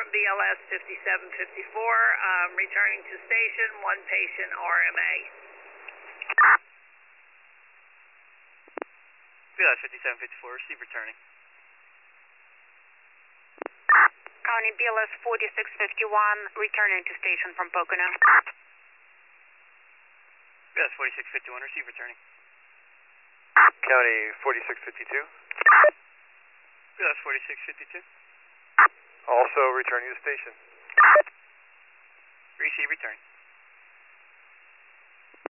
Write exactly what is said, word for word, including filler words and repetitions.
from B L S fifty-seven fifty-four, um, returning to station, one patient R M A. B L S fifty-seven fifty-four, receive returning. County B L S forty-six fifty-one, returning to station from Pocono. B L S forty-six fifty-one, receive returning. County forty-six fifty-two. B L S forty-six fifty-two. Also returning to station. Receive returning.